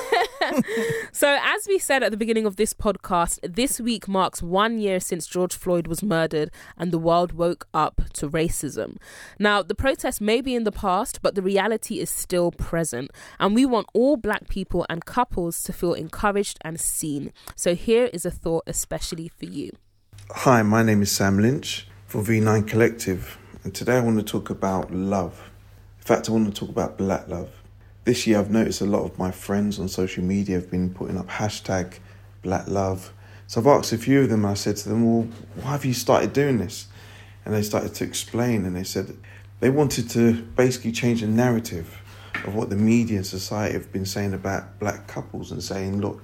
So as we said at the beginning of this podcast, this week marks 1 year since George Floyd was murdered and the world woke up to racism. Now, the protest may be in the past, but the reality is still present. And we want all black people and couples to feel encouraged and seen. So here is a thought especially for you. Hi, my name is Sam Lynch for V9 Collective. And today I want to talk about love. In fact, I want to talk about black love. This year I've noticed a lot of my friends on social media have been putting up hashtag black love. So I've asked a few of them, I said to them, well, why have you started doing this? And they started to explain, and they said they wanted to basically change the narrative of what the media and society have been saying about black couples and saying, look,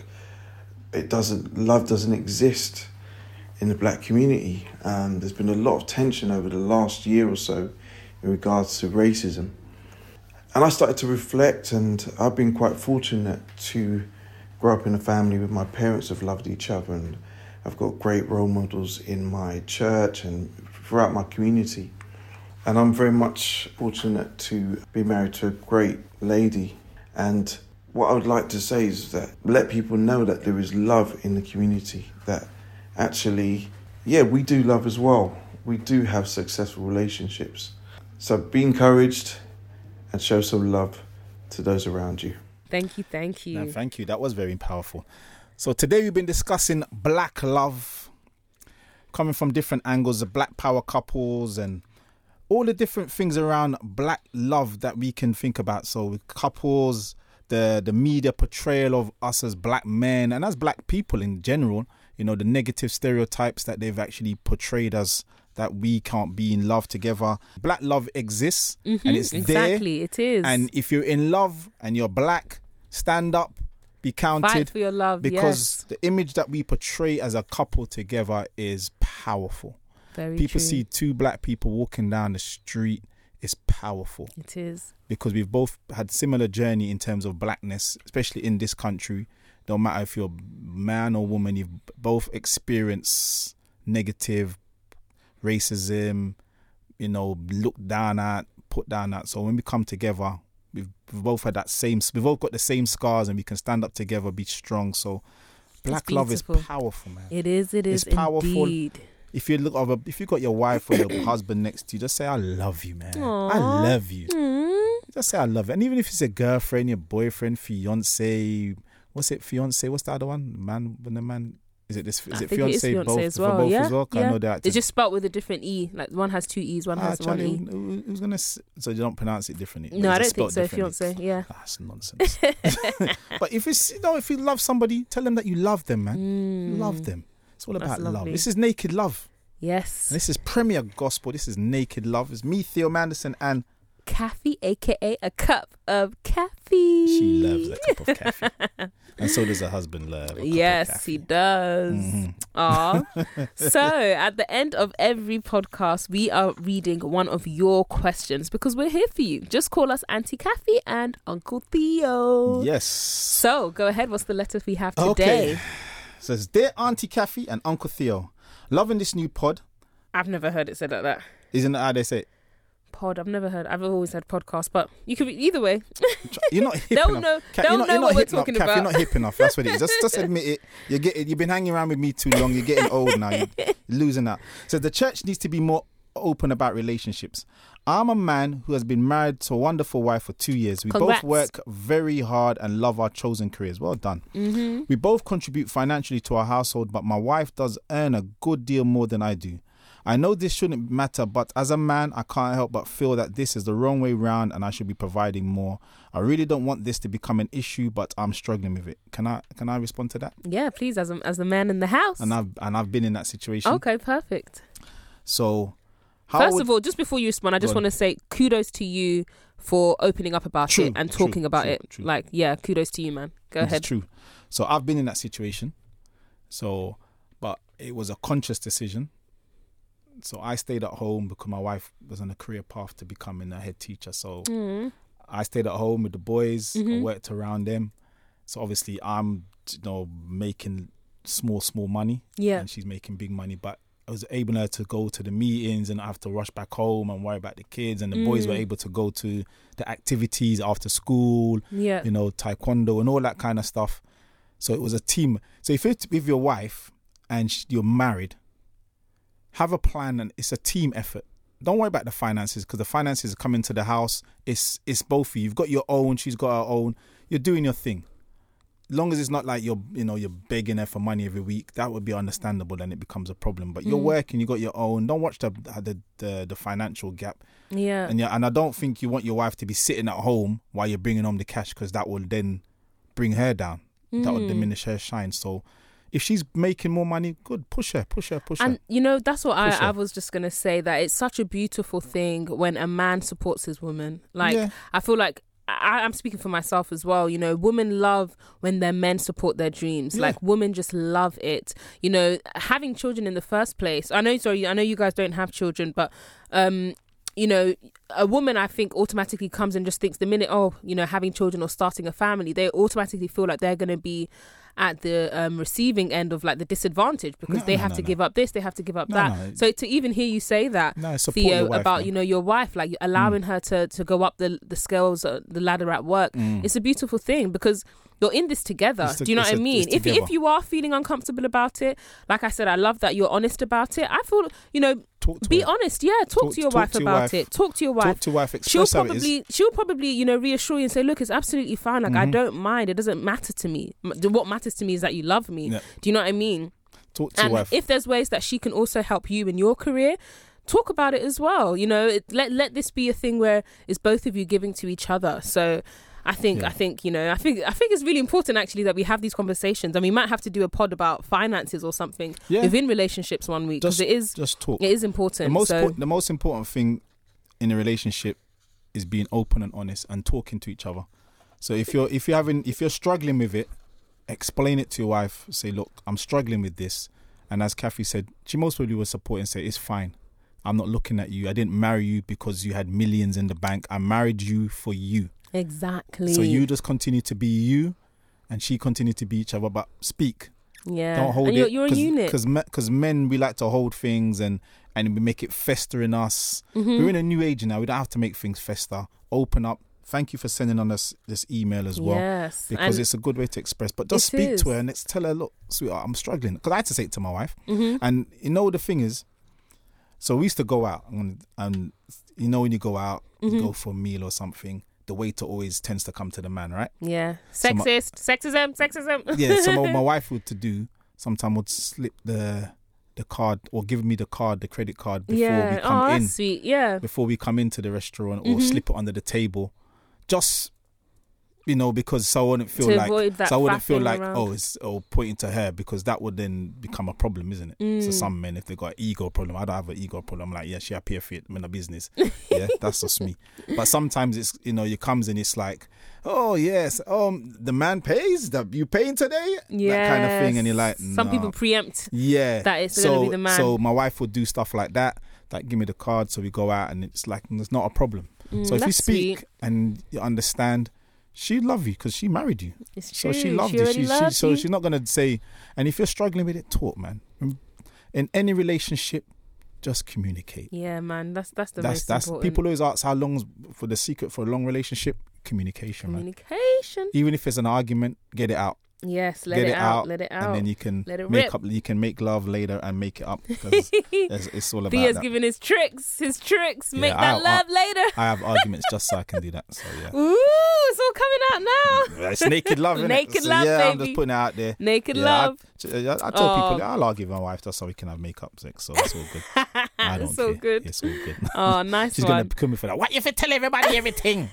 love doesn't exist in the black community. There's been a lot of tension over the last year or so in regards to racism. And I started to reflect, and I've been quite fortunate to grow up in a family with my parents who've loved each other, and I've got great role models in my church and throughout my community. And I'm very much fortunate to be married to a great lady. And what I would like to say is that let people know that there is love in the community, that actually, we do love as well. We do have successful relationships. So be encouraged and show some love to those around you. Thank you. No, thank you. That was very powerful. So today we've been discussing black love, coming from different angles, the black power couples and all the different things around black love that we can think about. So with couples, the media portrayal of us as black men and as black people in general, you know, the negative stereotypes that they've actually portrayed us, that we can't be in love together. Black love exists and it's there. Exactly, it is. And if you're in love and you're black, stand up, be counted. Fight for your love, because the image that we portray as a couple together is powerful. Very People true. see two black people walking down the street. It's powerful. It is. Because we've both had similar journey in terms of blackness, especially in this country. No matter if you're man or woman, you've both experienced negative racism, you know, looked down at, put down at. So when we come together, we've both had we've both got the same scars, and we can stand up together, be strong. So black love is powerful, man. It is it's powerful. Indeed. If you got your wife or your husband next to you, just say, I love you, man. Aww. I love you. Just say I love you. And even if it's a girlfriend, your boyfriend, fiance, what's it, fiance? What's the other one? Man, when the man... Is it fiance both as well? For both as well? Yeah. I know that. It's just spelled with a different E. Like one has two E's, one has one E. Who's gonna? So you don't pronounce it differently? No, I don't think so. Fiance, yeah. That's nonsense. But if you love somebody, tell them that you love them, man. Love them. It's all about love. This is naked love. Yes. And this is Premier Gospel. This is Naked Love. It's me, Theo Manderson, and Caffey, aka a cup of coffee. She loves a cup of coffee. And so does her husband love a cup of Yes, coffee. he does. Aw. So at the end of every podcast, we are reading one of your questions because we're here for you. Just call us Auntie Caffey and Uncle Theo. Yes. So go ahead. What's the letter we have today? Okay. It says, Dear Auntie Caffey and Uncle Theo, loving this new pod. I've never heard it said like that. Isn't that how they say it? Pod. I've never heard. I've always said podcast, but you could be either way. You're not hip They'll enough. know. Kat, They'll you're not- know you're not what we're hip enough. talking Kath, about. You're not hip enough. That's what it is. Just admit it. You've been hanging around with me too long. You're getting old now. You're losing out. So the church needs to be more open about relationships. I'm a man who has been married to a wonderful wife for 2 years. We Congrats. both work very hard and love our chosen careers. Well done. Mm-hmm. We both contribute financially to our household, but my wife does earn a good deal more than I do. I know this shouldn't matter, but as a man, I can't help but feel that this is the wrong way round and I should be providing more. I really don't want this to become an issue, but I'm struggling with it. Can I respond to that? Yeah, please, as the man in the house. And I've been in that situation. Okay, perfect. So, First of all, just before you respond, I just Go on. want to say kudos to you for opening up about True, it and true, talking about true, it. true. Like, yeah, kudos to you, man. Go It's ahead. true. So I've been in that situation. So, but it was a conscious decision. So I stayed at home because my wife was on a career path to becoming a head teacher. So Mm. I stayed at home with the boys. Mhm. I worked around them. So obviously I'm, making small money. Yeah. And she's making big money. But I was able to go to the meetings and not have to rush back home and worry about the kids. And the boys were able to go to the activities after school, Yeah. taekwondo and all that kind of stuff. So it was a team. So if it's with your wife and you're married, have a plan, and it's a team effort. Don't worry about the finances because the finances come into the house. It's both of you. You've got your own. She's got her own. You're doing your thing. As long as it's not like you're begging her for money every week, that would be understandable. Then it becomes a problem. But you're working. You got your own. Don't watch the financial gap. Yeah. And I don't think you want your wife to be sitting at home while you're bringing home the cash because that will then bring her down. That will diminish her shine. So if she's making more money, good, push her. And that's what Push her. I was just gonna say, that it's such a beautiful thing when a man supports his woman. Like, Yeah. I feel like I'm speaking for myself as well. Women love when their men support their dreams. Yeah. Like, women just love it. Having children in the first place. I know you guys don't have children, but a woman, I think, automatically comes and just thinks the minute, having children or starting a family, they automatically feel like they're going to be at the receiving end of like the disadvantage because they have to give up this, they have to give up that. No. So to even hear you say that, Support Theo, your wife, about man. your wife, like allowing her to go up the scales, the ladder at work, it's a beautiful thing because you're in this together. Do you know what I mean? If you are feeling uncomfortable about it, like I said, I love that you're honest about it. I feel be honest. Yeah, talk to your wife about it. Talk to your wife. Talk to your wife. Express how it is. She'll probably reassure you and say, look, it's absolutely fine. Like, I don't mind. It doesn't matter to me. What matters to me is that you love me. Yeah. Do you know what I mean? Talk to your wife. If there's ways that she can also help you in your career, talk about it as well. Let this be a thing where it's both of you giving to each other. So I think it's really important actually that we have these conversations, and we might have to do a pod about finances or something within relationships one week because just talk. It is important. The most important thing in a relationship is being open and honest and talking to each other. So if you're struggling with it, explain it to your wife. Say, look, I'm struggling with this, and as Kathy said, she most probably will support and say, it's fine. I'm not looking at you. I didn't marry you because you had millions in the bank. I married you for you. Exactly. So you just continue to be you, and she continue to be each other. But speak. Yeah. Don't hold and it. You're a unit. Because men, we like to hold things and we make it fester in us. We're in a new age now. We don't have to make things fester. Open up. Thank you for sending on us this email as well. Yes. Because it's a good way to express. But just speak to her and tell her, look, sweetheart, I'm struggling. Because I had to say it to my wife. And the thing is, so we used to go out. And when you go out, you go for a meal or something, the waiter always tends to come to the man, right? Yeah. Sexism. Yeah, so my wife would sometimes would slip the card or give me the credit card before we come in. Sweet. Yeah. Before we come into the restaurant or slip it under the table. Just because so I wouldn't feel To like, avoid that so I wouldn't feel faffing like, around. it's pointing to her, because that would then become a problem, isn't it? So some men, if they got an ego problem, I don't have an ego problem. I'm like, yeah, she appear fit, I'm in a business. Yeah, that's just me. But sometimes it's, you comes and it's like, oh yes, the man pays, you paying today? That kind of thing, and you're like, some people preempt. Yeah, that it's gonna be the man. So my wife would do stuff like that, like give me the card, so we go out, and it's like, it's not a problem. So if you that's speak sweet. and you understand, she love you because she married you. It's So true. she loved She you. already loves So you. she's not gonna say. And if you're struggling with it, talk, man. In any relationship, just communicate. Yeah, man. That's the most That's important. people always ask how long's for the secret for a long relationship. Communication, man. Communication. Even if it's an argument, get it out. Yes, let Get it out. Let it out. and then you can Let it make rip. up. You can make love later and make it up, because it's all about Thea's that. giving his tricks. Yeah, Make that love later. I have arguments just so I can do that. So yeah. Ooh, it's all coming out now. It's naked love, innit? Naked So, love, yeah, I'm baby. just putting it out there. Naked Yeah, love. I tell people, I'll argue with my wife just so we can have makeup sex, so it's all good. I don't It's all care. good. It's all good. Oh, nice She's one. gonna come me for that. What you for tell everybody everything?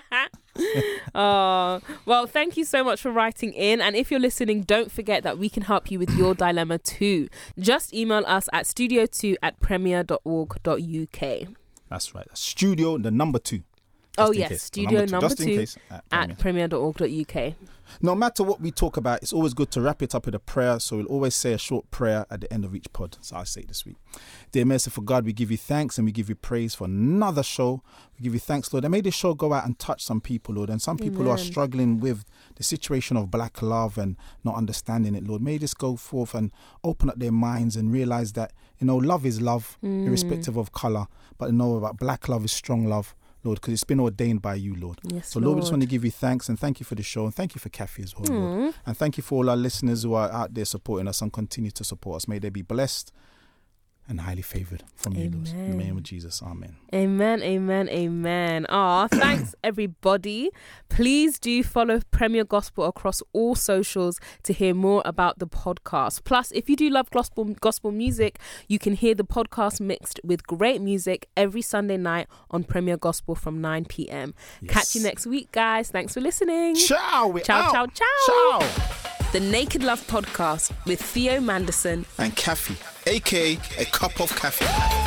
Oh, well, thank you so much for writing in. And if you're listening, don't forget that we can help you with your dilemma too. Just email us at studio2@premier.org.uk. That's right. Studio, the number 2. Oh, in yes. case. Studio number Just in 2 case, at Premier. at premier.org.uk. No matter what we talk about, it's always good to wrap it up with a prayer. So we'll always say a short prayer at the end of each pod. So I'll say it this week. Dear merciful God, we give you thanks and we give you praise for another show. We give you thanks, Lord. And may this show go out and touch some people, Lord. And some people who are struggling with the situation of black love and not understanding it, Lord. May this go forth and open up their minds and realize that, love is love, irrespective of colour. But about black love is strong love, Lord, because it's been ordained by you, Lord. Yes, So, Lord, we just want to give you thanks and thank you for the show and thank you for Kathy as well, Lord. And thank you for all our listeners who are out there supporting us and continue to support us. May they be blessed and highly favoured from you, Lord. In the name of Jesus, amen. Amen, amen, amen. Thanks everybody. Please do follow Premier Gospel across all socials to hear more about the podcast. Plus, if you do love gospel music, you can hear the podcast mixed with great music every Sunday night on Premier Gospel from 9 p.m. Yes. Catch you next week, guys. Thanks for listening. Ciao. We're Ciao, out. ciao, ciao. Ciao. The Naked Love Podcast with Theo Manderson. And Kathy, a.k.a. a cup of Kathy.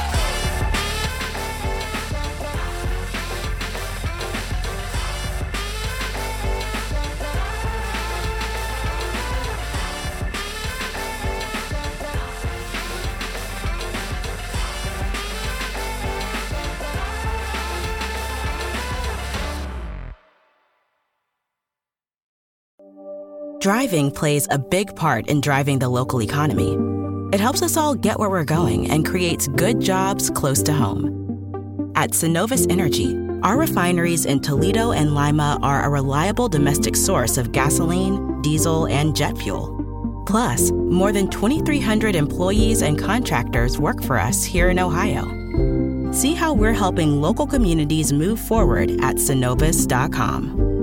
Driving plays a big part in driving the local economy. It helps us all get where we're going and creates good jobs close to home. At Synovus Energy, our refineries in Toledo and Lima are a reliable domestic source of gasoline, diesel, and jet fuel. Plus, more than 2,300 employees and contractors work for us here in Ohio. See how we're helping local communities move forward at Synovus.com.